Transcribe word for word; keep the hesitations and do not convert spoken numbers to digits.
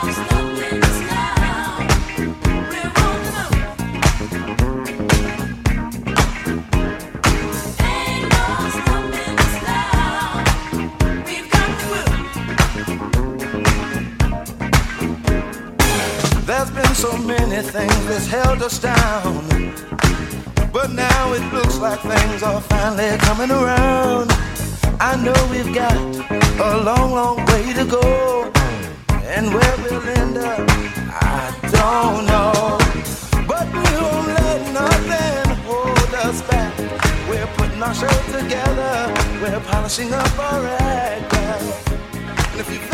So many things that's held us down, but now it looks like things are finally coming around. I know we've got a long, long way to go, and where we'll end up, I don't know. But we won't let nothing hold us back. We're putting our show together, we're polishing up our act. And if you